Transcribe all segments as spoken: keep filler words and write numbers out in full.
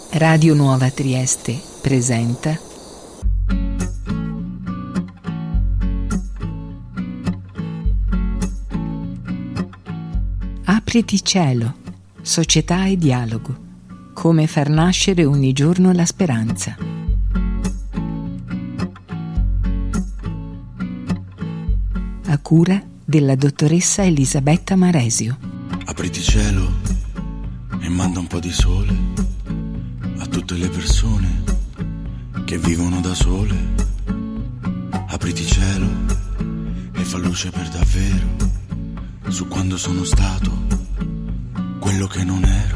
Radio Nuova Trieste presenta Apriti cielo, società e dialogo. Come far nascere ogni giorno la speranza. A cura della dottoressa Elisabetta Maresio. Apriti cielo e manda un po' di sole a tutte le persone che vivono da sole. Apriti cielo e fa luce per davvero su quando sono stato quello che non ero.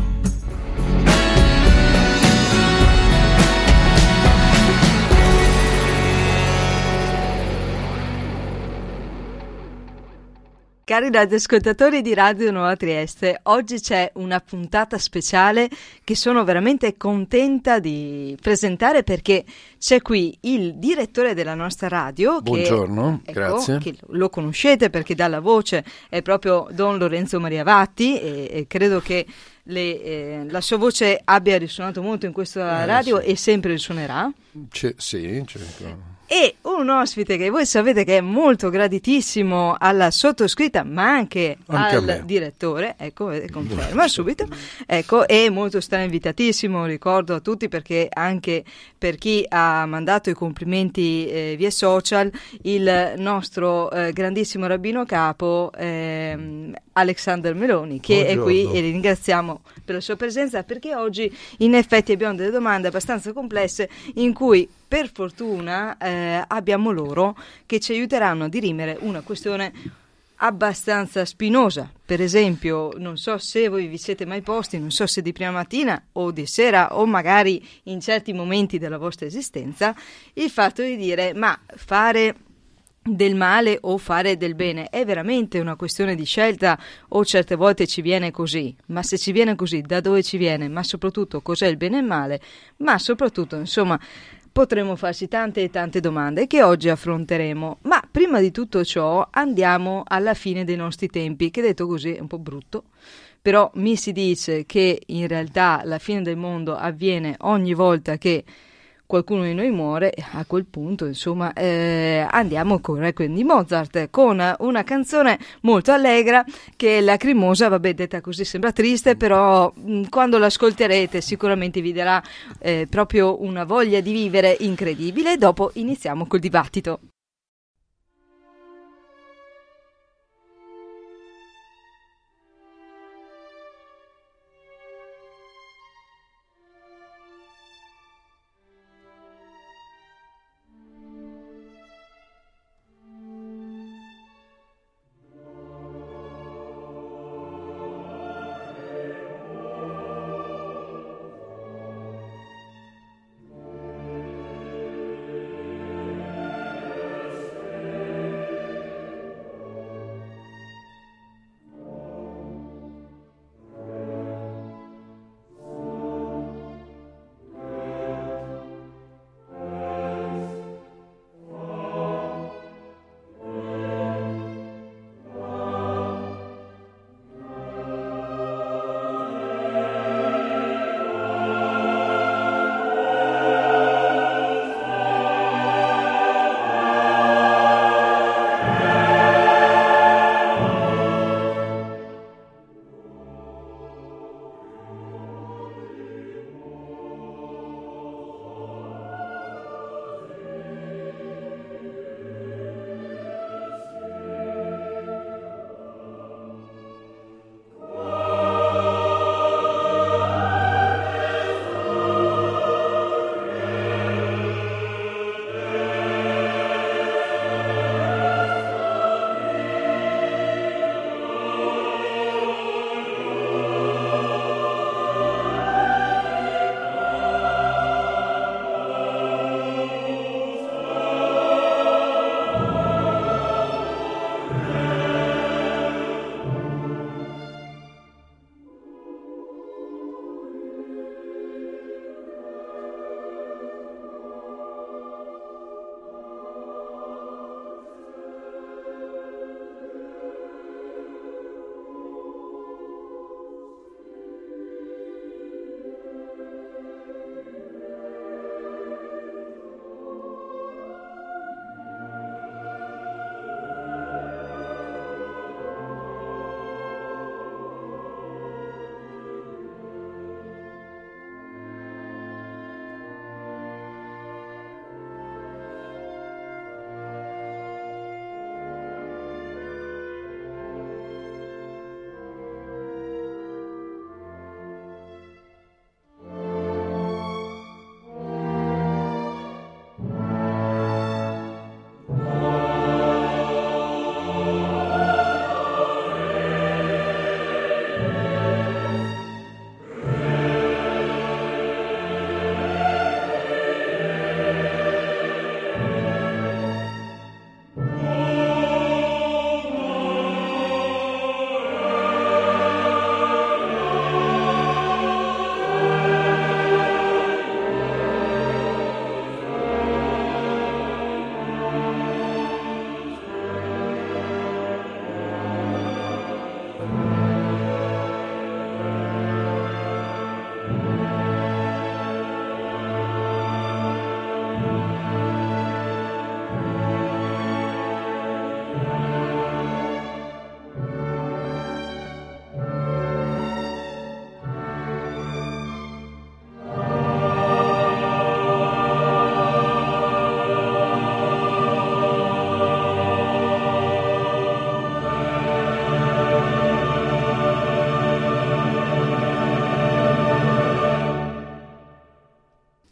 Cari radioascoltatori di Radio Nuova Trieste, oggi c'è una puntata speciale che sono veramente contenta di presentare perché c'è qui il direttore della nostra radio. Buongiorno, che, grazie. Ecco, che lo conoscete perché dà la voce, è proprio Don Lorenzo Maria Vatti e, e credo che le, eh, la sua voce abbia risuonato molto in questa Eh, radio sì. e sempre risuonerà. C'è, sì, certo. E un ospite che voi sapete che è molto graditissimo alla sottoscritta, ma anche, Anche a al me. direttore, ecco, eh, conferma subito, ecco, è molto strainvitatissimo, ricordo a tutti perché anche per chi ha mandato i complimenti eh, via social, il nostro eh, grandissimo rabbino capo ehm, Alexander Meloni, che è qui Buongiorno. e ringraziamo per la sua presenza perché oggi in effetti abbiamo delle domande abbastanza complesse in cui per fortuna eh, abbiamo loro che ci aiuteranno a dirimere una questione abbastanza spinosa. Per esempio, non so se voi vi siete mai posti, non so se di prima mattina o di sera o magari in certi momenti della vostra esistenza, il fatto di dire ma fare del male o fare del bene è veramente una questione di scelta o certe volte ci viene così, ma se ci viene così da dove ci viene, ma soprattutto cos'è il bene e il male, ma soprattutto insomma potremo farci tante e tante domande che oggi affronteremo, ma prima di tutto ciò andiamo alla fine dei nostri tempi, che detto così è un po' brutto, però mi si dice che in realtà la fine del mondo avviene ogni volta che qualcuno di noi muore. A quel punto insomma eh, andiamo con Requiem di Mozart con una canzone molto allegra che è lacrimosa, vabbè detta così sembra triste, però mh, quando l'ascolterete sicuramente vi darà eh, proprio una voglia di vivere incredibile. Dopo iniziamo col dibattito.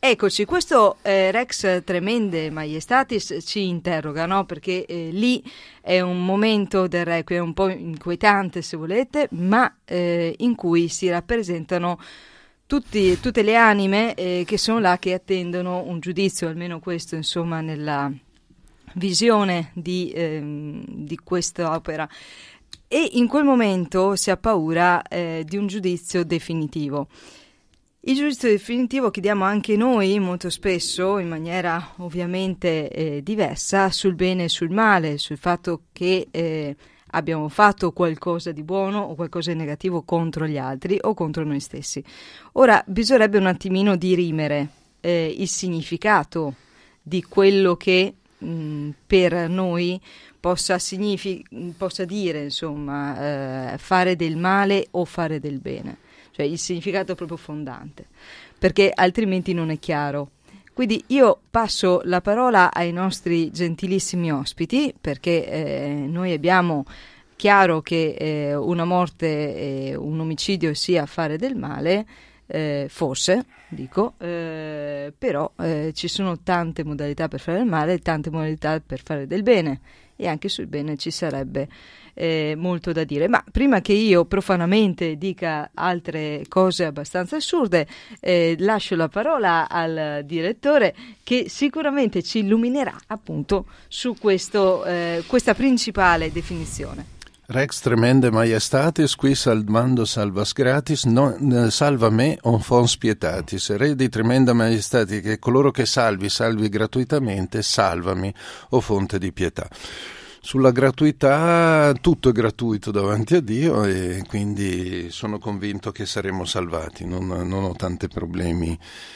Eccoci, questo eh, Rex Tremende Maiestatis ci interroga, no? Perché eh, lì è un momento del Requiem un po' inquietante, se volete, ma eh, in cui si rappresentano tutti, tutte le anime eh, che sono là, che attendono un giudizio, almeno questo, insomma, nella visione di, eh, di questa opera. E in quel momento si ha paura eh, di un giudizio definitivo. Il giudizio definitivo che diamo anche noi molto spesso, in maniera ovviamente eh, diversa, sul bene e sul male, sul fatto che eh, abbiamo fatto qualcosa di buono o qualcosa di negativo contro gli altri o contro noi stessi. Ora, bisognerebbe un attimino dirimere eh, il significato di quello che mh, per noi possa, signifi- possa dire, insomma, eh, fare del male o fare del bene. Cioè il significato proprio fondante, perché altrimenti non è chiaro. Quindi io passo la parola ai nostri gentilissimi ospiti, perché eh, noi abbiamo chiaro che eh, una morte e un omicidio sia fare del male, eh, forse, dico, eh, però eh, ci sono tante modalità per fare del male e tante modalità per fare del bene, e anche sul bene ci sarebbe Eh, molto da dire. Ma prima che io profanamente dica altre cose abbastanza assurde, eh, lascio la parola al direttore, che sicuramente ci illuminerà appunto su questo, eh, questa principale definizione. Rex Tremende Maiestatis, qui salvando salvas gratis, no, salva me, on fons pietatis. Re di tremenda maestati, che coloro che salvi, salvi gratuitamente, salvami, o fonte di pietà. Sulla gratuità, tutto è gratuito davanti a Dio, e quindi sono convinto che saremo salvati. Non, non ho tanti problemi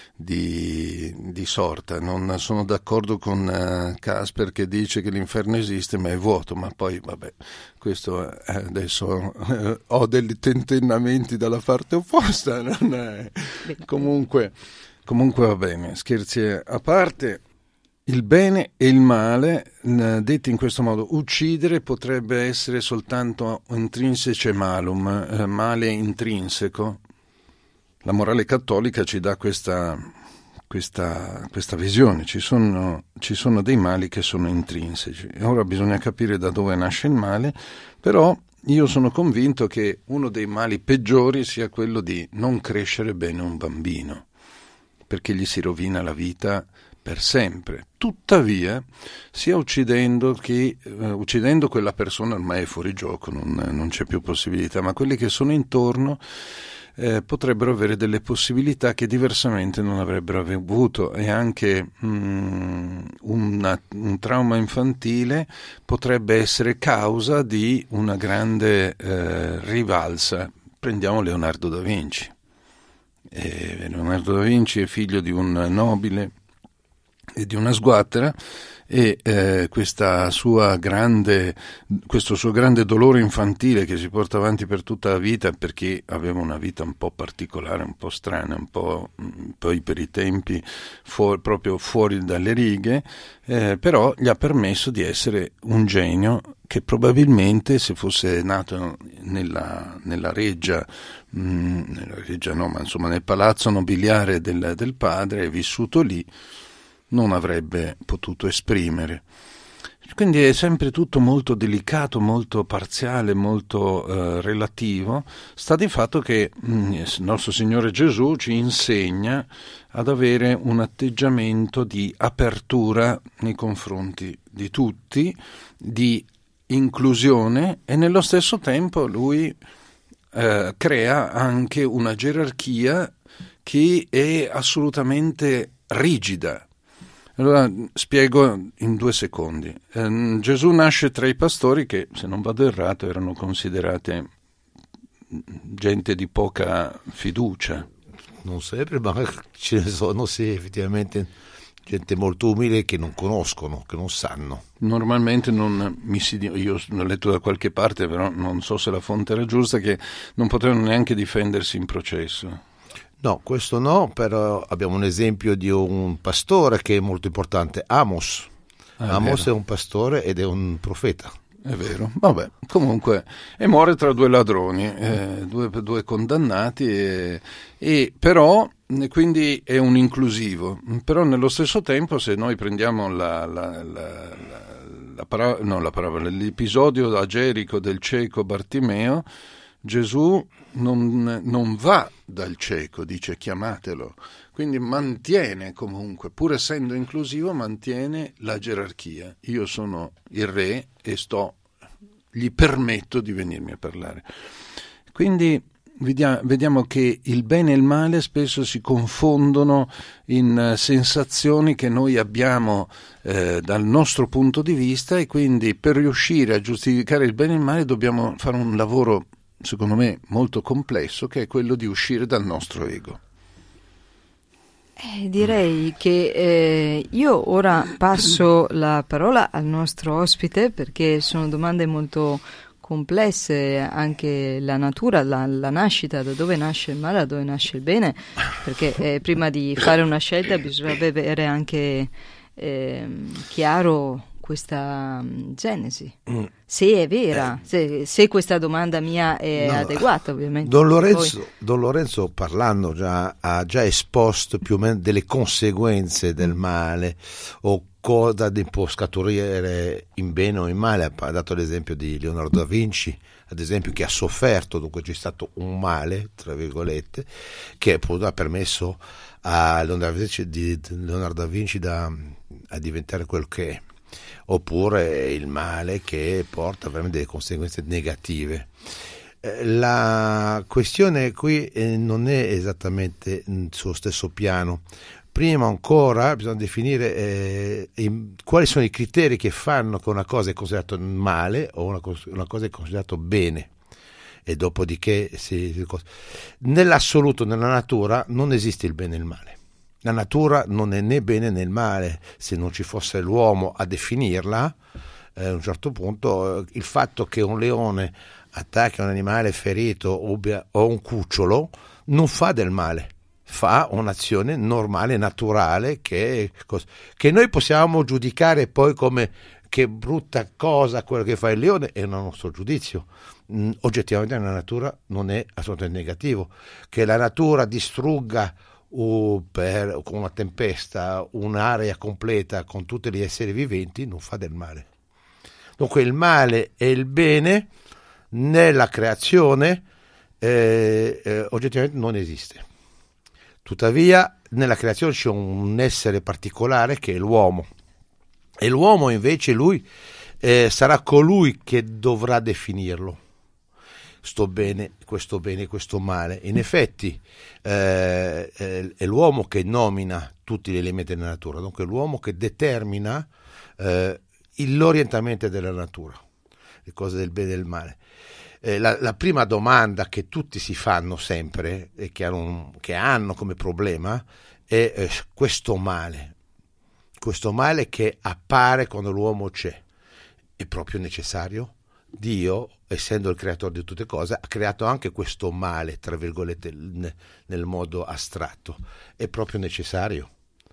di, di sorta. Non sono d'accordo con uh, Casper, che dice che l'inferno esiste ma è vuoto, ma poi vabbè, questo eh, adesso eh, ho dei tentennamenti dalla parte opposta. Non è... comunque, comunque va bene, scherzi a parte. Il bene e il male, detti in questo modo, uccidere potrebbe essere soltanto intrinsece malum, eh, male intrinseco. La morale cattolica ci dà questa, questa, questa visione, ci sono, ci sono dei mali che sono intrinseci. Ora bisogna capire da dove nasce il male, però io sono convinto che uno dei mali peggiori sia quello di non crescere bene un bambino, perché gli si rovina la vita per sempre. Tuttavia, sia uccidendo che uh, uccidendo quella persona ormai è fuori gioco, non, non c'è più possibilità, ma quelli che sono intorno eh, potrebbero avere delle possibilità che diversamente non avrebbero avuto, e anche um, una, un trauma infantile potrebbe essere causa di una grande eh, rivalsa. Prendiamo Leonardo da Vinci. Eh, Leonardo da Vinci è figlio di un nobile e di una sguattera, e eh, questa sua grande, questo suo grande dolore infantile che si porta avanti per tutta la vita, perché aveva una vita un po' particolare, un po' strana, un po' poi per i tempi fu- proprio fuori dalle righe, eh, però gli ha permesso di essere un genio che probabilmente, se fosse nato nella, nella reggia, mh, nella reggia no, ma insomma nel palazzo nobiliare del, del padre, e vissuto lì, non avrebbe potuto esprimere. Quindi è sempre tutto molto delicato, molto parziale, molto eh, relativo. Sta di fatto che mh, il nostro Signore Gesù ci insegna ad avere un atteggiamento di apertura nei confronti di tutti, di inclusione, e nello stesso tempo lui eh, crea anche una gerarchia che è assolutamente rigida. Allora spiego in due secondi. Eh, Gesù nasce tra i pastori che, se non vado errato, erano considerate gente di poca fiducia. Non sempre, ma ce ne sono, sì, effettivamente, gente molto umile che non conoscono, che non sanno. Normalmente non mi si io l'ho letto da qualche parte, però non so se la fonte era giusta, che non potevano neanche difendersi in processo. No, questo no, però abbiamo un esempio di un pastore che è molto importante, Amos. Ah, Amos è, è un pastore ed è un profeta. È vero, vabbè, comunque, e muore tra due ladroni, eh, due, due condannati, e, e però quindi è un inclusivo, però nello stesso tempo, se noi prendiamo la, la, la, la, la, para- no, la parola, l'episodio da Gerico del cieco Bartimeo, Gesù non, non va dal cieco, dice chiamatelo, quindi mantiene comunque, pur essendo inclusivo, mantiene la gerarchia. Io sono il re e sto, gli permetto di venirmi a parlare. Quindi vediamo che il bene e il male spesso si confondono in sensazioni che noi abbiamo eh, dal nostro punto di vista, e quindi per riuscire a giustificare il bene e il male dobbiamo fare un lavoro, secondo me, molto complesso, che è quello di uscire dal nostro ego. Eh, direi che eh, io ora passo la parola al nostro ospite, perché sono domande molto complesse, anche la natura, la, la nascita, da dove nasce il male, da dove nasce il bene, perché eh, prima di fare una scelta bisogna avere anche eh, chiaro questa um, genesi, mm. se è vera, eh. se, se questa domanda mia è no, adeguata, ovviamente. Don Lorenzo, Poi... Don Lorenzo parlando già ha già esposto più o meno delle conseguenze del male, o cosa può scaturire in bene o in male. Ha dato l'esempio di Leonardo da Vinci, ad esempio, che ha sofferto, dunque c'è stato un male, tra virgolette, che ha permesso a Leonardo da Vinci, di, Leonardo da Vinci da, a diventare quel che è. Oppure il male che porta veramente delle conseguenze negative. La questione qui non è esattamente sullo stesso piano. Prima ancora bisogna definire eh, in, quali sono i criteri che fanno che una cosa è considerata male o una, una cosa è considerata bene, e dopodiché si, nell'assoluto, nella natura non esiste il bene e il male. La natura non è né bene né male. Se non ci fosse l'uomo a definirla, eh, a un certo punto eh, il fatto che un leone attacchi un animale ferito o, o un cucciolo non fa del male, fa un'azione normale, naturale, che, che noi possiamo giudicare poi come che brutta cosa quello che fa il leone, è un nostro giudizio. Mm, oggettivamente la natura non è assolutamente negativo. Che la natura distrugga uh, per, con una tempesta un'area completa con tutti gli esseri viventi non fa del male. Dunque il male e il bene nella creazione eh, eh, oggettivamente non esiste. Tuttavia nella creazione c'è un essere particolare che è l'uomo, e l'uomo invece lui eh, sarà colui che dovrà definirlo, sto bene, questo bene, questo male. In effetti eh, è l'uomo che nomina tutti gli elementi della natura, dunque è l'uomo che determina eh, l'orientamento della natura, le cose del bene e del male. Eh, la, la prima domanda che tutti si fanno sempre e che hanno, che hanno come problema è eh, questo male, questo male che appare quando l'uomo c'è, è proprio necessario? Dio, essendo il creatore di tutte cose, ha creato anche questo male, tra virgolette, nel, nel modo astratto. È proprio necessario?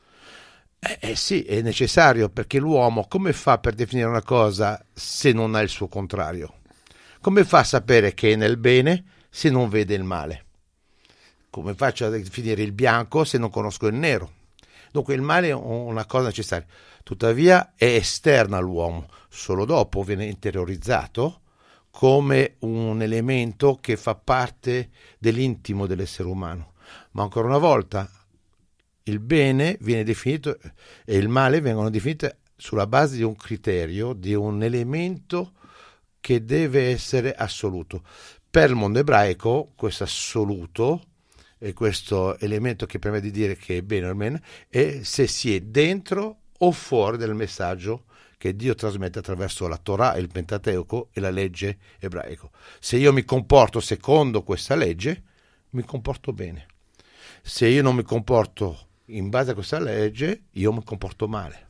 Eh, eh sì, è necessario, perché l'uomo come fa per definire una cosa se non ha il suo contrario? Come fa a sapere che è nel bene se non vede il male? Come faccio a definire il bianco se non conosco il nero? Dunque il male è una cosa necessaria, tuttavia è esterna all'uomo, solo dopo viene interiorizzato come un elemento che fa parte dell'intimo dell'essere umano. Ma ancora una volta il bene viene definito e il male vengono definiti sulla base di un criterio, di un elemento che deve essere assoluto. Per il mondo ebraico questo assoluto e questo elemento che permette di dire che è bene o meno è se si è dentro o fuori del messaggio che Dio trasmette attraverso la Torah, il Pentateuco e la legge ebraico. Se io mi comporto secondo questa legge, mi comporto bene. Se io non mi comporto in base a questa legge, io mi comporto male.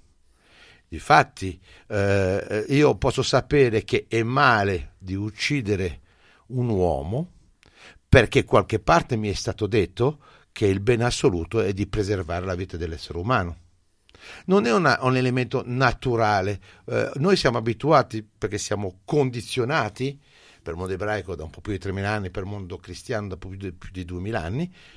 Difatti eh, io posso sapere che è male di uccidere un uomo perché qualche parte mi è stato detto che il bene assoluto è di preservare la vita dell'essere umano. Non è una, un elemento naturale. Eh, noi siamo abituati, perché siamo condizionati, per il mondo ebraico da un po' più di tremila anni, per il mondo cristiano da più di, più di duemila anni,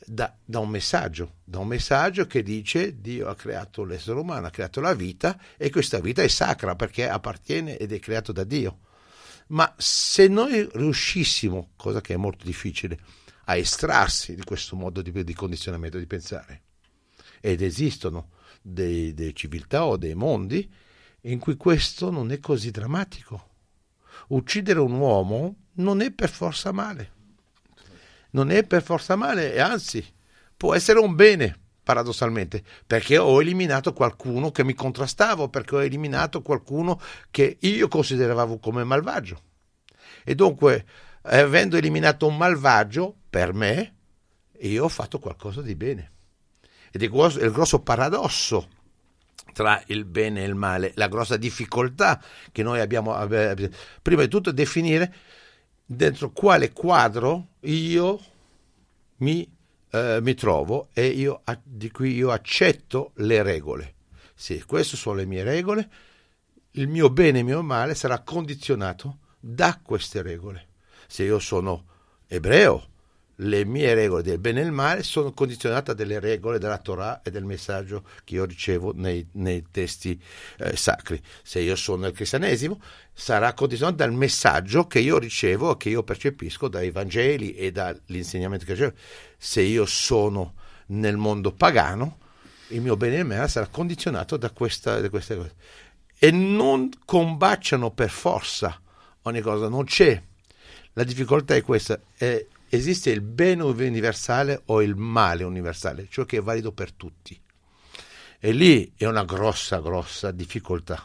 da, da un messaggio, da un messaggio che dice: Dio ha creato l'essere umano, ha creato la vita, e questa vita è sacra perché appartiene ed è creato da Dio. Ma se noi riuscissimo, cosa che è molto difficile, a estrarsi di questo modo di, di condizionamento di pensare, ed esistono dei, dei civiltà o dei mondi in cui questo non è così drammatico. Uccidere un uomo non è per forza male, non è per forza male, e anzi può essere un bene, paradossalmente, perché ho eliminato qualcuno che mi contrastava, perché ho eliminato qualcuno che io consideravamo come malvagio. E dunque, avendo eliminato un malvagio, per me, io ho fatto qualcosa di bene. Ed è il grosso paradosso tra il bene e il male, la grossa difficoltà che noi abbiamo, prima di tutto, definire dentro quale quadro io mi, eh, mi trovo, e io, di cui io accetto le regole. Sì, queste sono le mie regole, il mio bene e il mio male sarà condizionato da queste regole. Se io sono ebreo, le mie regole del bene e il male sono condizionate dalle regole della Torah e del messaggio che io ricevo nei, nei testi eh, sacri. Se io sono nel cristianesimo, sarà condizionato dal messaggio che io ricevo e che io percepisco dai Vangeli e dall'insegnamento che ricevo. Se io sono nel mondo pagano, il mio bene e il male sarà condizionato da, questa, da queste cose. E non combaciano per forza ogni cosa, non c'è. La difficoltà è questa, è esiste il bene universale o il male universale, ciò che è valido per tutti. E lì è una grossa, grossa difficoltà.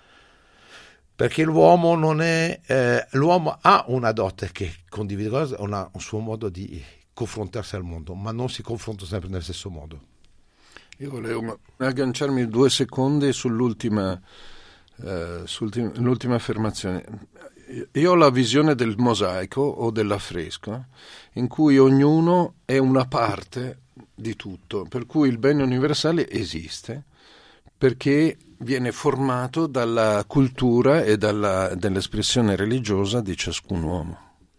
Perché l'uomo non è, eh, l'uomo ha una dote che condivide cose, una, un suo modo di confrontarsi al mondo, ma non si confronta sempre nel stesso modo. Io volevo agganciarmi due secondi sull'ultima, eh, sull'ultima affermazione. Io ho la visione del mosaico o dell'affresco, in cui ognuno è una parte di tutto, per cui il bene universale esiste perché viene formato dalla cultura e dalla, dall'espressione religiosa di ciascun uomo.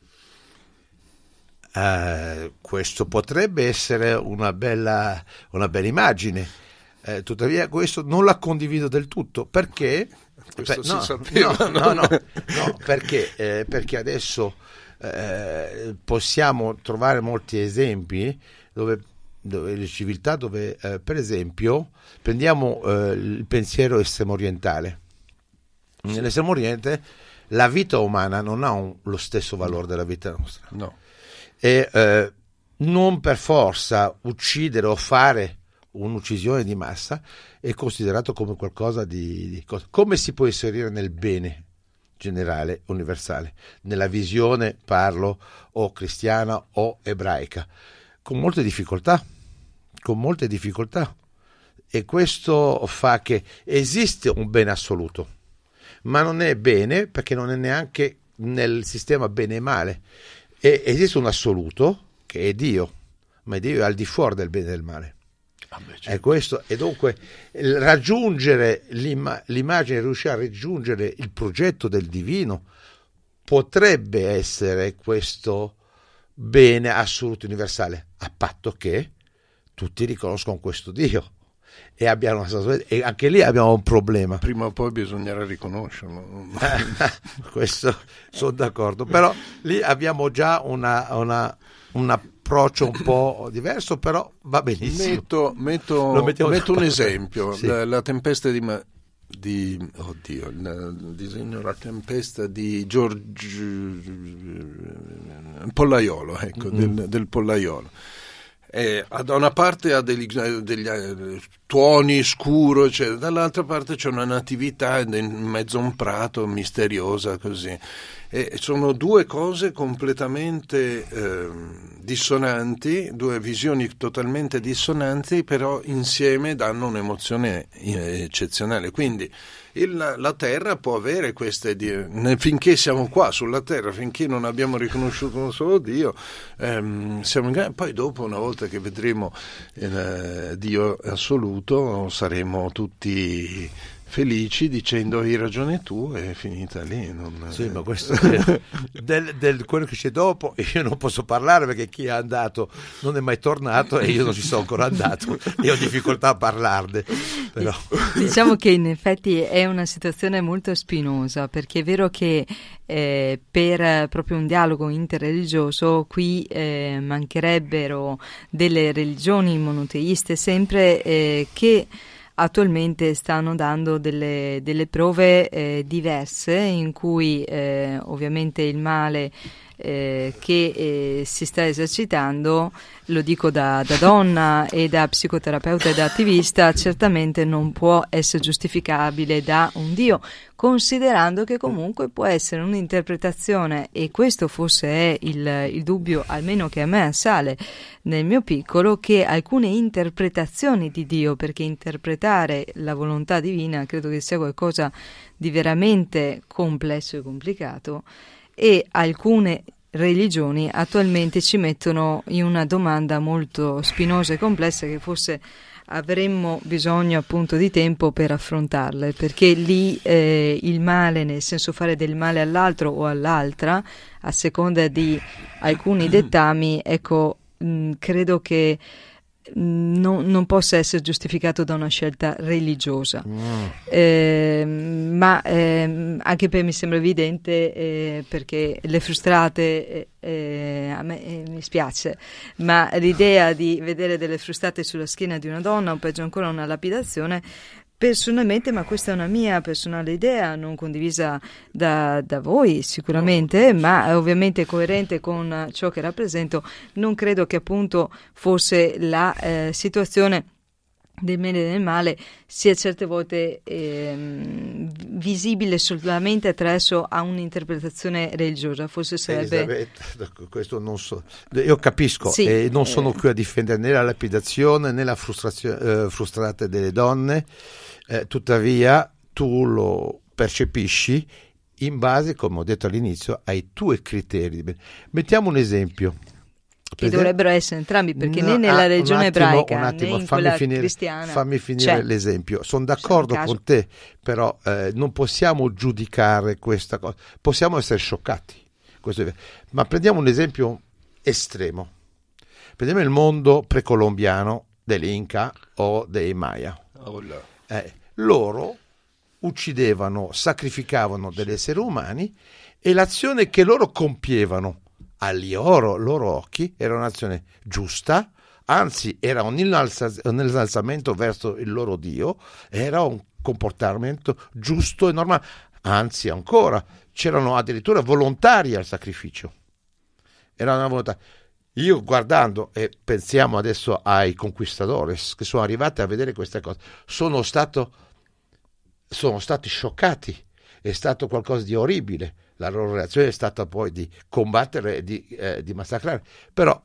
Uh, questo potrebbe essere una bella, una bella immagine, uh, tuttavia questo non la condivido del tutto, perché questo Beh, si no, sapeva, no, no, no, no, perché, eh, perché adesso eh, possiamo trovare molti esempi dove, dove le civiltà dove eh, per esempio prendiamo eh, il pensiero estremo orientale. Nell'estremo oriente la vita umana non ha un, lo stesso valore della vita nostra, no. E eh, non per forza uccidere o fare un'uccisione di massa è considerato come qualcosa di, di cosa. Come si può inserire nel bene generale, universale, nella visione, parlo, o cristiana o ebraica? Con molte difficoltà, con molte difficoltà. E questo fa che esiste un bene assoluto, ma non è bene perché non è neanche nel sistema bene e male. E esiste un assoluto che è Dio, ma Dio è al di fuori del bene e del male. Ah beh, certo. È questo, e dunque raggiungere l'ima- l'immagine, riuscire a raggiungere il progetto del divino potrebbe essere questo bene assoluto universale, a patto che tutti riconoscono questo Dio e abbiano e anche lì abbiamo un problema. Prima o poi bisognerà riconoscerlo. Questo sono d'accordo, però lì abbiamo già una, una, un approccio un po' diverso, però va benissimo. Metto, metto, metto un esempio, sì. la, la tempesta di, di oddio, il disegno La tempesta di George Pollaiolo, ecco, mm-hmm. del, del Pollaiolo. Eh, da una parte ha degli, degli eh, tuoni scuro, cioè, dall'altra parte c'è una natività in mezzo a un prato misteriosa così, e sono due cose completamente eh, dissonanti, due visioni totalmente dissonanti, però insieme danno un'emozione eccezionale. Quindi il, la Terra può avere queste, finché siamo qua sulla Terra, finché non abbiamo riconosciuto un solo Dio, ehm, siamo in, poi dopo, una volta che vedremo il Dio assoluto, saremo tutti felici dicendo hai ragione tu, è finita lì. Non... Sì, ma questo è del, del quello che c'è dopo io non posso parlare, perché chi è andato non è mai tornato e io non ci sono ancora andato e ho difficoltà a parlarne. Però. Diciamo che in effetti è una situazione molto spinosa, perché è vero che eh, per proprio un dialogo interreligioso qui eh, mancherebbero delle religioni monoteiste sempre eh, che attualmente stanno dando delle, delle prove eh, diverse, in cui eh, ovviamente il male eh, che eh, si sta esercitando, lo dico da, da donna e da psicoterapeuta e da attivista, certamente non può essere giustificabile da un Dio, considerando che comunque può essere un'interpretazione, e questo forse è il, il dubbio almeno che a me assale nel mio piccolo, che alcune interpretazioni di Dio, perché interpretare la volontà divina credo che sia qualcosa di veramente complesso e complicato, e alcune religioni attualmente ci mettono in una domanda molto spinosa e complessa, che forse avremmo bisogno appunto di tempo per affrontarle, perché lì eh, il male, nel senso fare del male all'altro o all'altra a seconda di alcuni dettami, ecco, mh, credo che Non, non possa essere giustificato da una scelta religiosa. mm. eh, ma eh, anche per me sembra evidente, eh, perché le frustrate eh, eh, a me eh, mi spiace, ma l'idea di vedere delle frustate sulla schiena di una donna, o peggio ancora una lapidazione, personalmente, ma questa è una mia personale idea, non condivisa da, da voi sicuramente, ma ovviamente coerente con ciò che rappresento, non credo che appunto fosse la eh, situazione del bene e del male sia certe volte ehm, visibile solamente attraverso a un'interpretazione religiosa. Forse sarebbe Elisabetta, questo non so, io capisco, sì, e non sono eh... qui a difendere né la lapidazione né la frustrazione eh, frustrate delle donne, eh, tuttavia tu lo percepisci in base, come ho detto all'inizio, ai tuoi criteri. Mettiamo un esempio che dovrebbero essere entrambi, perché no, né nella ah, religione attimo, ebraica attimo, né in fammi quella finire, cristiana fammi finire c'è. l'esempio. Sono d'accordo Sono con te, però eh, non possiamo giudicare questa cosa, possiamo essere scioccati, questo è vero. Ma prendiamo un esempio estremo, prendiamo il mondo precolombiano dell'Inca o dei Maya. Oh là. Eh, loro uccidevano, sacrificavano degli esseri umani, e l'azione che loro compievano agli loro, loro occhi era un'azione giusta, anzi era un, innalza, un innalzamento verso il loro Dio, era un comportamento giusto e normale, anzi ancora c'erano addirittura volontari al sacrificio, era una volontà. Io guardando, e pensiamo adesso ai conquistadores che sono arrivati a vedere queste cose, sono stato sono stati scioccati, è stato qualcosa di orribile. La loro reazione è stata poi di combattere e di, eh, di massacrare, però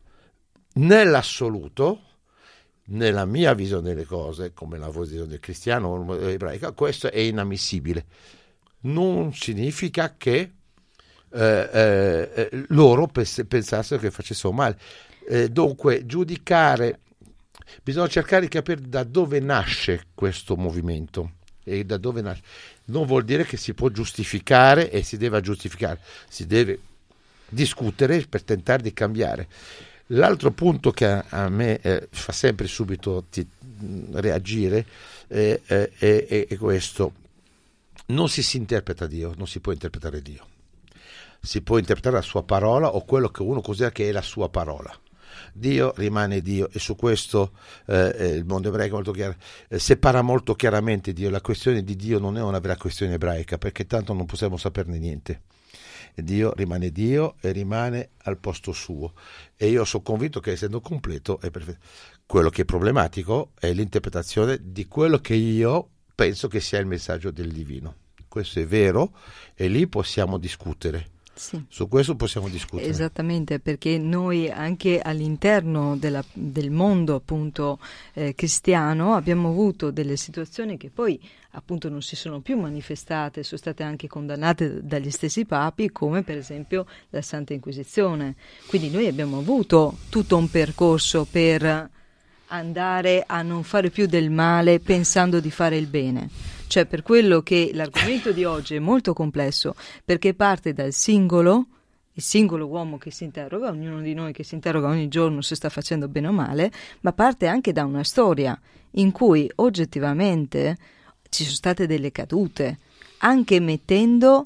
nell'assoluto, nella mia visione delle cose, come la visione cristiana o ebraica, questo è inammissibile. Non significa che eh, eh, loro pens- pensassero che facessero male. Eh, dunque, giudicare, bisogna cercare di capire da dove nasce questo movimento. E da dove nasce non vuol dire che si può giustificare e si deve giustificare, si deve discutere per tentare di cambiare. L'altro punto che a, a me eh, fa sempre subito ti, reagire eh, eh, è, è questo: non si, si interpreta Dio, non si può interpretare Dio, si può interpretare la sua parola o quello che uno considera che è la sua parola. Dio rimane Dio, e su questo eh, il mondo ebraico è molto chiaro, eh, separa molto chiaramente Dio. La questione di Dio non è una vera questione ebraica, perché tanto non possiamo saperne niente. Dio rimane Dio e rimane al posto suo, e io sono convinto che, essendo completo, è perfetto. Quello che è problematico è l'interpretazione di quello che io penso che sia il messaggio del divino. Questo è vero, e lì possiamo discutere. Sì. Su questo possiamo discutere. Esattamente, perché noi anche all'interno della, del mondo appunto eh, cristiano abbiamo avuto delle situazioni che poi appunto non si sono più manifestate, sono state anche condannate dagli stessi papi, come per esempio la Santa Inquisizione. Quindi noi abbiamo avuto tutto un percorso per andare a non fare più del male pensando di fare il bene. cioè per quello che l'argomento di oggi è molto complesso, perché parte dal singolo, il singolo uomo che si interroga, ognuno di noi che si interroga ogni giorno se sta facendo bene o male, ma parte anche da una storia in cui oggettivamente ci sono state delle cadute, anche mettendo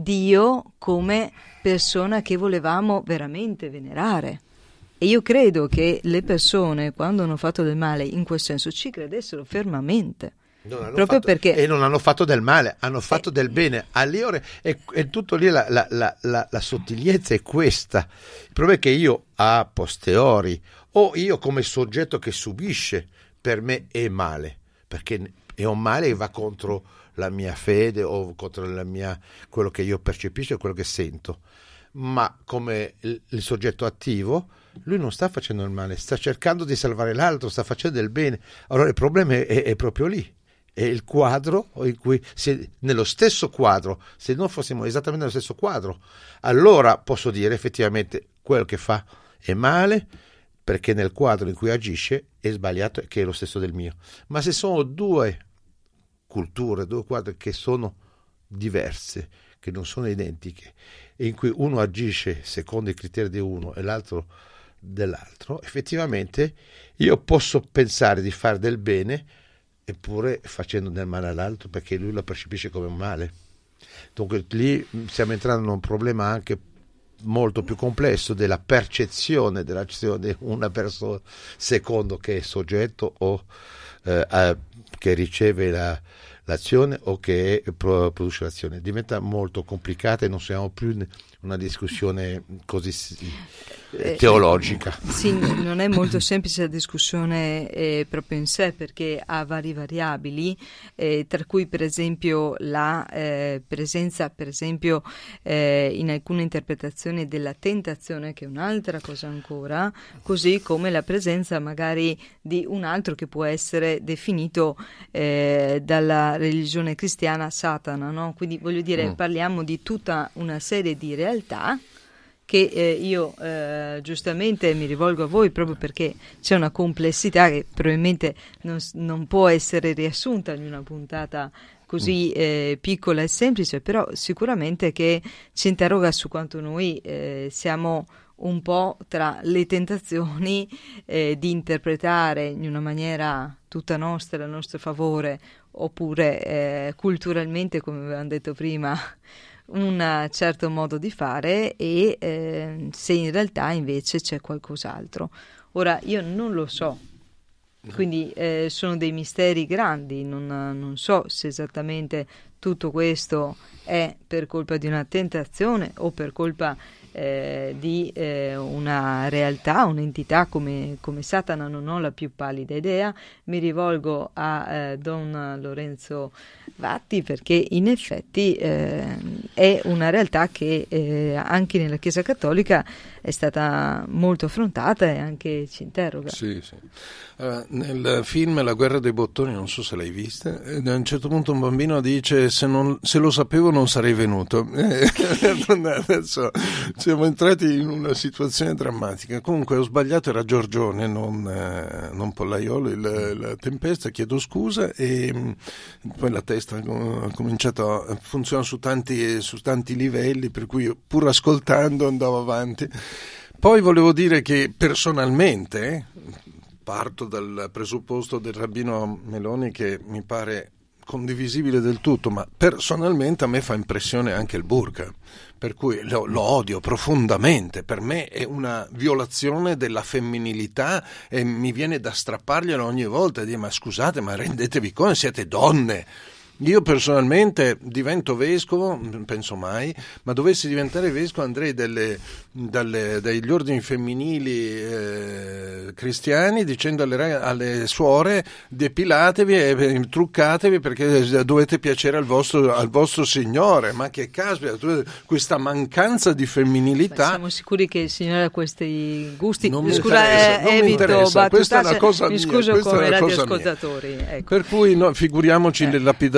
Dio come persona che volevamo veramente venerare. E io credo che le persone, quando hanno fatto del male in quel senso, ci credessero fermamente. Proprio fatto, perché e non hanno fatto del male, hanno fatto eh, del bene. Allora è, è tutto lì, la, la, la, la, la sottigliezza è questa. Il problema è che io a posteriori, o io come soggetto che subisce, per me è male, perché è un male che va contro la mia fede o contro la mia, quello che io percepisco e quello che sento. Ma come il, il soggetto attivo, lui non sta facendo il male, sta cercando di salvare l'altro, sta facendo del bene. Allora il problema è, è, è proprio lì, è il quadro in cui, se, nello stesso quadro, se non fossimo esattamente nello stesso quadro, allora posso dire effettivamente quello che fa è male, perché nel quadro in cui agisce è sbagliato, che è lo stesso del mio. Ma se sono due culture, due quadri che sono diverse, che non sono identiche, e in cui uno agisce secondo i criteri di uno e l'altro dell'altro, effettivamente io posso pensare di fare del bene eppure facendo del male all'altro, perché lui lo percepisce come un male. Dunque lì stiamo entrando in un problema anche molto più complesso della percezione dell'azione di una persona secondo che è soggetto o eh, eh, che riceve la l'azione o che produce l'azione. Diventa molto complicata e non siamo più in una discussione così eh, teologica. Sì, non è molto semplice la discussione eh, proprio in sé, perché ha vari variabili, eh, tra cui per esempio la eh, presenza, per esempio eh, in alcune interpretazioni della tentazione, che è un'altra cosa ancora, così come la presenza magari di un altro che può essere definito eh, dalla religione cristiana Satana, no? Quindi voglio dire, mm. parliamo di tutta una serie di realtà che eh, io eh, giustamente mi rivolgo a voi proprio perché c'è una complessità che probabilmente non, non può essere riassunta in una puntata così eh, piccola e semplice, però sicuramente che ci interroga su quanto noi eh, siamo un po' tra le tentazioni eh, di interpretare in una maniera tutta nostra, a nostro favore, oppure eh, culturalmente, come avevamo detto prima, un certo modo di fare, e eh, se in realtà invece c'è qualcos'altro. Ora io non lo so, quindi eh, sono dei misteri grandi, non, non so se esattamente tutto questo è per colpa di una tentazione o per colpa Eh, di eh, una realtà, un'entità come, come Satana. Non ho la più pallida idea. Mi rivolgo a eh, Don Lorenzo Vatti, perché in effetti eh, è una realtà che eh, anche nella Chiesa Cattolica è stata molto affrontata e anche ci interroga. Sì, sì. Uh, nel film La guerra dei bottoni, non so se l'hai vista, a un certo punto un bambino dice: se, non, se lo sapevo non sarei venuto. Adesso siamo entrati in una situazione drammatica. Comunque ho sbagliato, era Giorgione, non, eh, non Pollaiolo, il, la tempesta, chiedo scusa. E mh, poi la testa ha cominciato a funzionare su tanti, su tanti livelli, per cui pur ascoltando andavo avanti. Poi volevo dire che personalmente parto dal presupposto del rabbino Meloni, che mi pare condivisibile del tutto, ma personalmente a me fa impressione anche il burqa, per cui lo, lo odio profondamente. Per me è una violazione della femminilità e mi viene da strapparglielo ogni volta e dire: ma scusate, ma rendetevi conto, siete donne. Io personalmente divento vescovo, non penso mai, ma dovessi diventare vescovo andrei delle, dalle, dagli ordini femminili eh, cristiani dicendo alle, alle suore: depilatevi e truccatevi perché dovete piacere al vostro, al vostro Signore. Ma che caspita, questa mancanza di femminilità. Beh, siamo sicuri che il Signore ha questi gusti? Non mi Scusa, interessa, non mi interessa. Questa è una cosa mi mia, scuso come radioascoltatori. Ecco. Per cui no, figuriamoci eh. le lapidazioni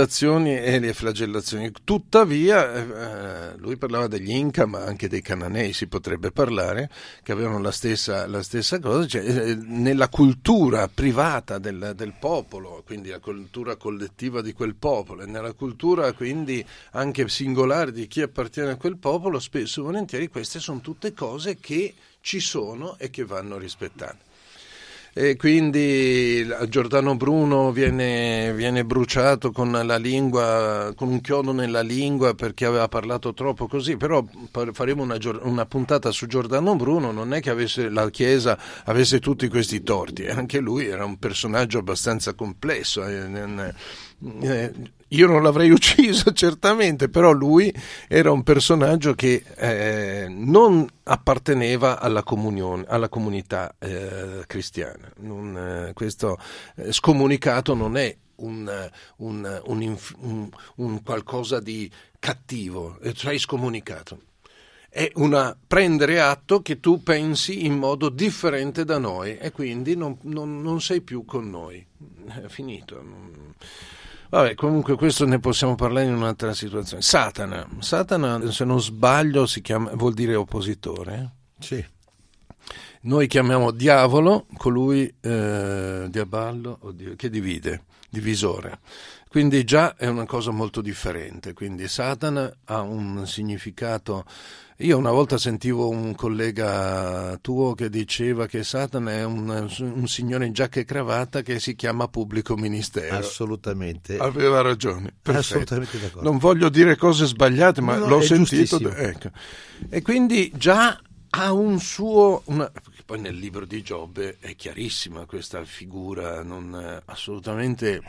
tribolazioni e le flagellazioni. Tuttavia, eh, lui parlava degli Inca, ma anche dei Cananei si potrebbe parlare, che avevano la stessa, la stessa cosa, cioè, eh, nella cultura privata del, del popolo, quindi la cultura collettiva di quel popolo, e nella cultura quindi anche singolare di chi appartiene a quel popolo, spesso e volentieri queste sono tutte cose che ci sono e che vanno rispettate. E quindi Giordano Bruno viene, viene bruciato con la lingua, con un chiodo nella lingua perché aveva parlato troppo così, però faremo una, una puntata su Giordano Bruno. Non è che avesse, la Chiesa avesse tutti questi torti, anche lui era un personaggio abbastanza complesso. Eh, eh, io non l'avrei ucciso certamente, però lui era un personaggio che eh, non apparteneva alla comunione, alla comunità eh, cristiana. Non, eh, questo eh, scomunicato non è un, un, un, un, un qualcosa di cattivo, sei scomunicato. È una prendere atto che tu pensi in modo differente da noi e quindi non, non, non sei più con noi. È finito. Vabbè, comunque questo ne possiamo parlare in un'altra situazione. Satana, Satana, se non sbaglio, si chiama, vuol dire oppositore. Sì. Noi chiamiamo diavolo colui, eh, diaballo, oddio, che divide, divisore. Quindi già è una cosa molto differente. Quindi Satana ha un significato. Io una volta sentivo un collega tuo che diceva che Satana è un, un signore in giacca e cravatta che si chiama pubblico ministero. Assolutamente. Aveva ragione. Perfetto. Assolutamente d'accordo. Non voglio dire cose sbagliate, ma no, no, l'ho sentito. Giustissimo. Ecco. E quindi già ha un suo. Una, poi nel libro di Giobbe è chiarissima questa figura, non assolutamente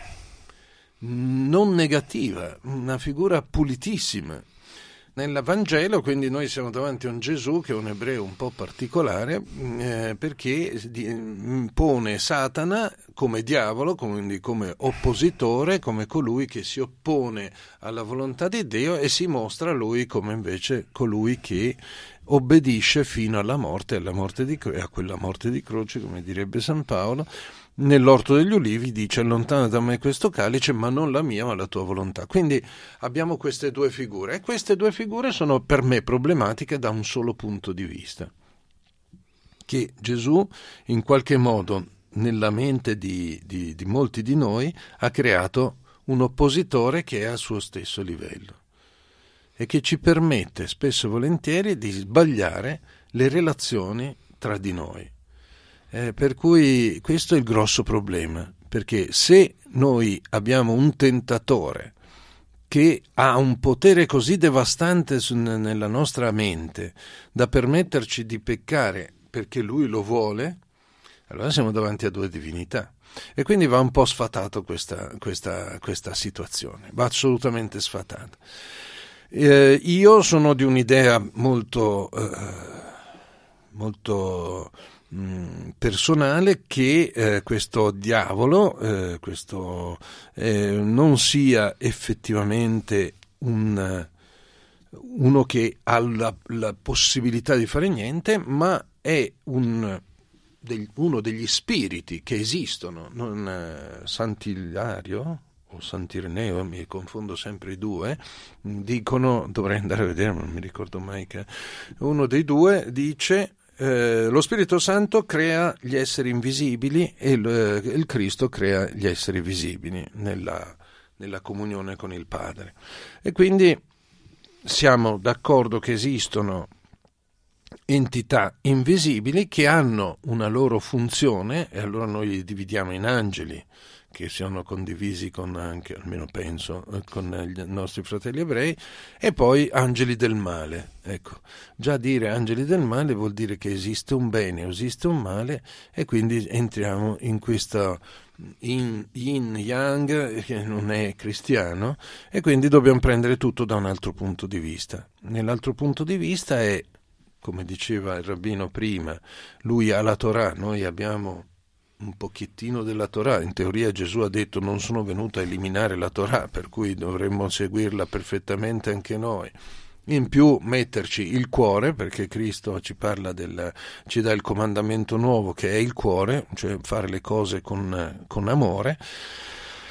non negativa, una figura pulitissima. Nel Vangelo, quindi, noi siamo davanti a un Gesù che è un ebreo un po' particolare, eh, perché pone Satana come diavolo, quindi come oppositore, come colui che si oppone alla volontà di Dio, e si mostra lui come invece colui che obbedisce fino alla morte, alla morte di, a quella morte di croce, come direbbe San Paolo. Nell'Orto degli Ulivi dice: allontana da me questo calice, ma non la mia ma la tua volontà. Quindi abbiamo queste due figure, e queste due figure sono per me problematiche da un solo punto di vista, che Gesù in qualche modo nella mente di, di, di molti di noi ha creato un oppositore che è al suo stesso livello e che ci permette spesso e volentieri di sbagliare le relazioni tra di noi. Eh, per cui questo è il grosso problema, perché se noi abbiamo un tentatore che ha un potere così devastante su, nella nostra mente da permetterci di peccare perché lui lo vuole, allora siamo davanti a due divinità. E quindi va un po' sfatato questa, questa, questa situazione, va assolutamente sfatata. Eh, io sono di un'idea molto, eh, molto personale che eh, questo diavolo eh, questo eh, non sia effettivamente un, uno che ha la, la possibilità di fare niente, ma è un, del, uno degli spiriti che esistono. Non, eh, Sant'Ilario o Sant'Ireneo, mi confondo sempre i due, dicono, dovrei andare a vedere ma non mi ricordo mai, che uno dei due dice: Eh, lo Spirito Santo crea gli esseri invisibili e il, eh, il Cristo crea gli esseri visibili nella, nella comunione con il Padre. E quindi siamo d'accordo che esistono entità invisibili che hanno una loro funzione, e allora noi li dividiamo in angeli, che siano condivisi con anche, almeno penso, con i nostri fratelli ebrei, e poi angeli del male. Ecco, già dire angeli del male vuol dire che esiste un bene, esiste un male, e quindi entriamo in questo yin yang che non è cristiano, e quindi dobbiamo prendere tutto da un altro punto di vista. Nell'altro punto di vista è, come diceva il rabbino prima, lui ha la Torah, noi abbiamo un pochettino della Torah. In teoria Gesù ha detto: non sono venuto a eliminare la Torah, per cui dovremmo seguirla perfettamente anche noi. In più metterci il cuore, perché Cristo ci parla del, ci dà il comandamento nuovo che è il cuore, cioè fare le cose con, con amore.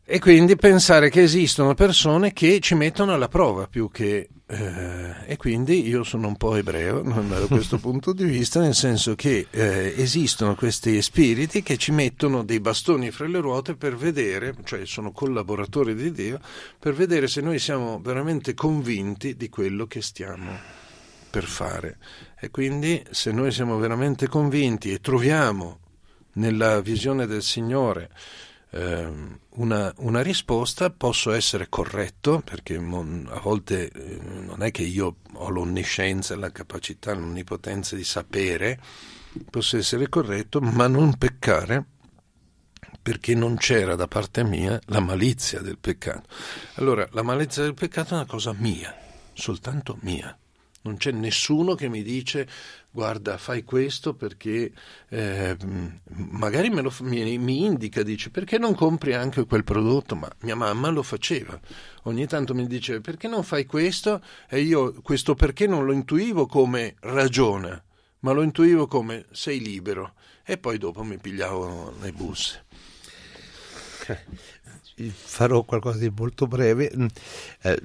E quindi pensare che esistono persone che ci mettono alla prova più che... Eh, e quindi io sono un po' ebreo da questo punto di vista, nel senso che eh, esistono questi spiriti che ci mettono dei bastoni fra le ruote per vedere, cioè sono collaboratori di Dio, per vedere se noi siamo veramente convinti di quello che stiamo per fare. E quindi se noi siamo veramente convinti e troviamo nella visione del Signore Una, una risposta, posso essere corretto, perché mon, a volte eh, non è che io ho l'onniscienza, la capacità, l'onnipotenza di sapere, posso essere corretto, ma non peccare, perché non c'era da parte mia la malizia del peccato. Allora, la malizia del peccato è una cosa mia, soltanto mia. Non c'è nessuno che mi dice guarda, fai questo perché eh, magari me lo, mi, mi indica, dice perché non compri anche quel prodotto, ma mia mamma lo faceva. Ogni tanto mi dice perché non fai questo, e io questo perché non lo intuivo come ragiona, ma lo intuivo come sei libero, e poi dopo mi pigliavo le busse. Farò qualcosa di molto breve. Eh,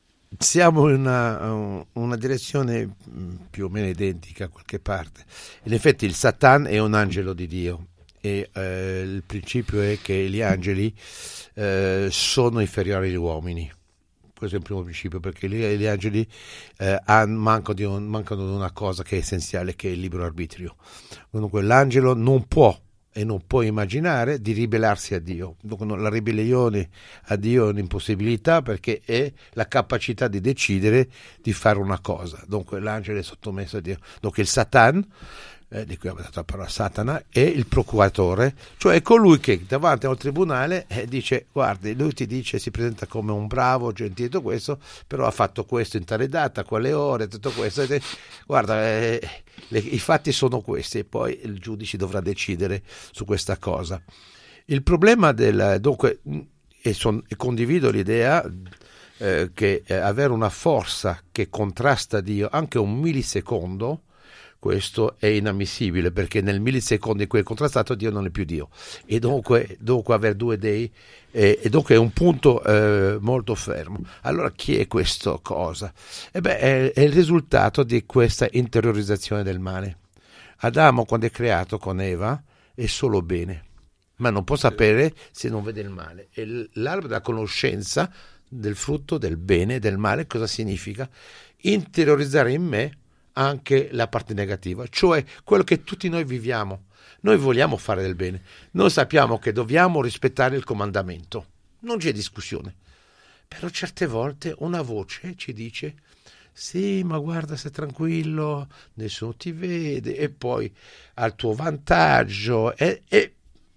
Siamo in una, una direzione più o meno identica a qualche parte. In effetti il Satan è un angelo di Dio e eh, il principio è che gli angeli eh, sono inferiori agli uomini. Questo è il primo principio, perché gli, gli angeli eh, han, mancano, di un, mancano di una cosa che è essenziale, che è il libero arbitrio. Dunque l'angelo non può e non può immaginare di ribellarsi a Dio. Dunque, la ribellione a Dio è un'impossibilità, perché è la capacità di decidere di fare una cosa. Dunque l'angelo è sottomesso a Dio. Dunque il Satan, eh, di cui abbiamo dato la parola Satana, è il procuratore, cioè è colui che davanti a un tribunale eh, dice guardi, lui ti dice, si presenta come un bravo, gentile, tutto questo, però ha fatto questo in tale data, quale ore, tutto questo, e, guarda, eh, le, i fatti sono questi, e poi il giudice dovrà decidere su questa cosa. Il problema del dunque, e, son, e condivido l'idea eh, che eh, avere una forza che contrasta Dio anche un millisecondo, questo è inammissibile, perché nel millisecondo in cui è contrastato Dio non è più Dio, e dunque, dunque avere due dei eh, e dunque è un punto eh, molto fermo. Allora chi è questa cosa? E beh, è, è il risultato di questa interiorizzazione del male. Adamo, quando è creato con Eva, è solo bene, ma non può sapere se non vede il male. E l'albero della conoscenza del frutto del bene e del male cosa significa? Interiorizzare in me anche la parte negativa, cioè quello che tutti noi viviamo. Noi vogliamo fare del bene, noi sappiamo che dobbiamo rispettare il comandamento, non c'è discussione, però certe volte una voce ci dice sì, ma guarda, stai tranquillo, nessuno ti vede, e poi al tuo vantaggio, e, e,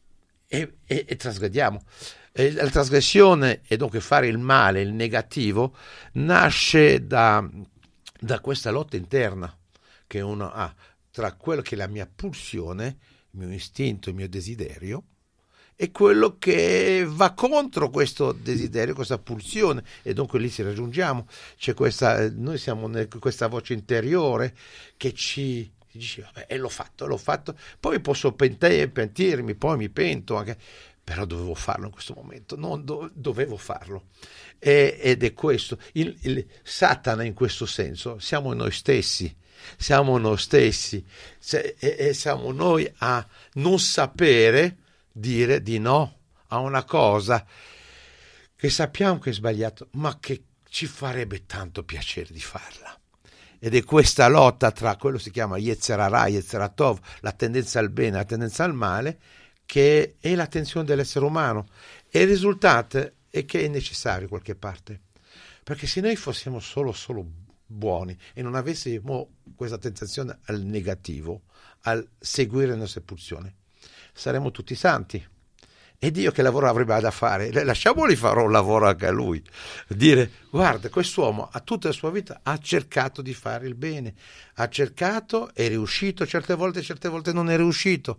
e, e, e trasgrediamo. E la trasgressione, e dunque fare il male, il negativo, nasce da da questa lotta interna che uno ha tra quello che è la mia pulsione, il mio istinto, il mio desiderio, e quello che va contro questo desiderio, questa pulsione, e dunque lì ci raggiungiamo. C'è questa, noi siamo in questa voce interiore che ci dice vabbè, e l'ho fatto, l'ho fatto, poi posso pente, pentirmi, poi mi pento anche, però dovevo farlo in questo momento, non do, dovevo farlo. E, ed è questo, il, il Satana in questo senso, siamo noi stessi, siamo noi stessi, se, e, e siamo noi a non sapere dire di no a una cosa che sappiamo che è sbagliato, ma che ci farebbe tanto piacere di farla. Ed è questa lotta tra quello che si chiama Yetzer Hara, Yetzer HaTov, la tendenza al bene, la tendenza al male, che è la tensione dell'essere umano, e il risultato è che è necessario qualche parte, perché se noi fossimo solo solo buoni e non avessimo questa tentazione al negativo, al seguire le nostre pulsioni, saremmo tutti santi. E Dio che lavoro avrebbe da fare? Lasciamoli fare un lavoro anche a lui, dire guarda, quest'uomo a tutta la sua vita ha cercato di fare il bene, ha cercato, è riuscito certe volte, certe volte non è riuscito,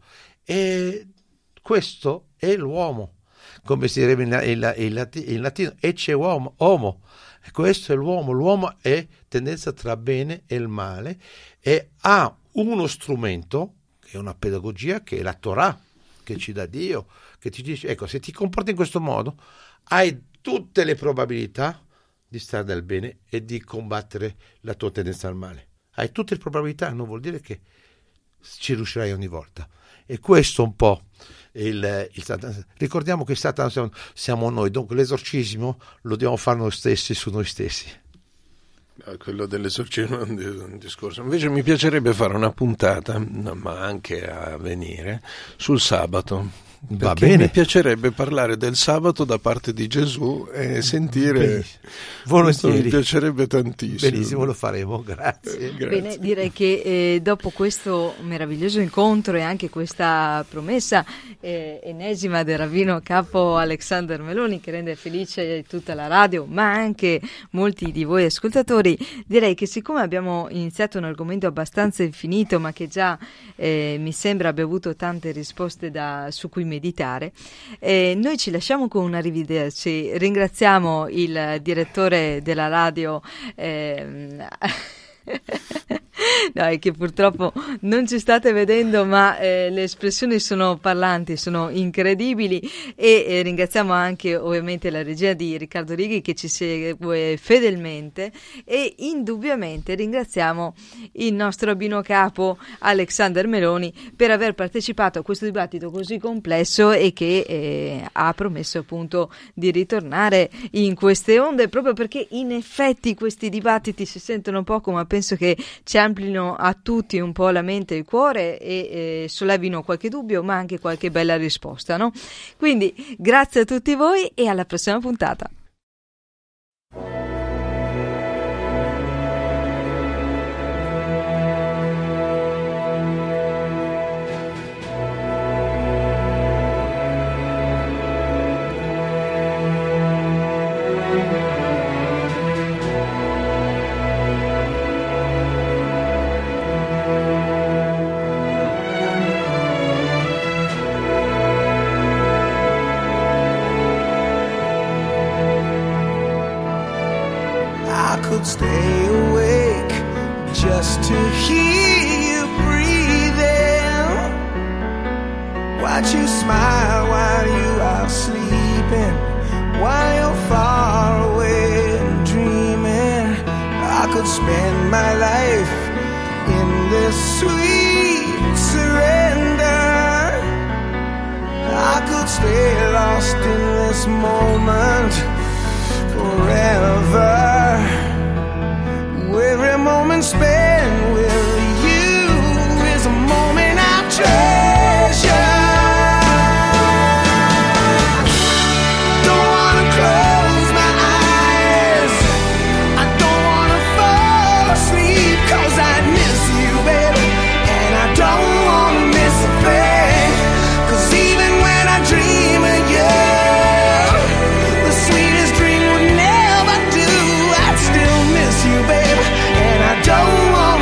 e questo è l'uomo, come si direbbe in, in, in latino, ecce uomo, homo. Questo è l'uomo, l'uomo è tendenza tra bene e il male, e ha uno strumento, che è una pedagogia, che è la Torah, che ci dà Dio, che ti dice, ecco, se ti comporti in questo modo, hai tutte le probabilità di stare nel bene e di combattere la tua tendenza al male. Hai tutte le probabilità, non vuol dire che ci riuscirai ogni volta. E questo un po' il, il Satana. Ricordiamo che Satana siamo, siamo noi, dunque l'esorcismo lo dobbiamo fare noi stessi su noi stessi. Quello dell'esorcismo è un discorso. Invece mi piacerebbe fare una puntata, ma anche a venire, sul sabato. Va bene. Mi piacerebbe parlare del sabato da parte di Gesù e sentire. Volentieri. Mi piacerebbe tantissimo. Benissimo, lo faremo, grazie. Grazie. Bene, direi che eh, dopo questo meraviglioso incontro e anche questa promessa eh, enesima del rabbino capo Alexander Meloni, che rende felice tutta la radio, ma anche molti di voi ascoltatori, direi che siccome abbiamo iniziato un argomento abbastanza infinito, ma che già eh, mi sembra abbia avuto tante risposte da, su cui meditare, eh, noi ci lasciamo con un arrivederci. Ringraziamo il direttore della radio ehm, no, è che purtroppo non ci state vedendo, ma eh, le espressioni sono parlanti, sono incredibili, e eh, ringraziamo anche ovviamente la regia di Riccardo Righi che ci segue fedelmente, e indubbiamente ringraziamo il nostro rabbino capo Alexander Meloni per aver partecipato a questo dibattito così complesso e che eh, ha promesso appunto di ritornare in queste onde, proprio perché in effetti questi dibattiti si sentono poco, ma penso che ci amplino a tutti un po' la mente e il cuore e eh, sollevino qualche dubbio, ma anche qualche bella risposta, no? Quindi grazie a tutti voi e alla prossima puntata. Stay awake just to hear you breathing. Watch you smile while you are sleeping, while you're far away and dreaming. I could spend my life in this sweet surrender. I could stay lost in this moment forever. Every moment spent with you is a moment I treasure. Don't wanna close my eyes, I don't wanna fall asleep, 'cause I miss you, baby, and I don't wanna miss a thing. 'Cause even when I dream of you, the sweetest dream would never do. I'd still miss you, baby, and I don't want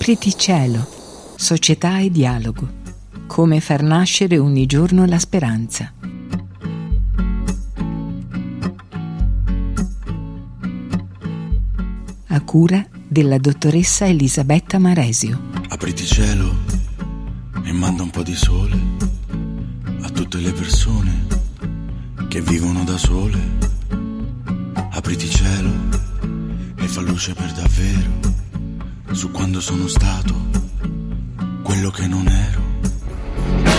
Apriti cielo, società e dialogo. Come far nascere ogni giorno la speranza. A cura della dottoressa Elisabetta Maresio. Apriti cielo e manda un po' di sole a tutte le persone che vivono da sole. Apriti cielo e fa luce per davvero su quando sono stato quello che non ero.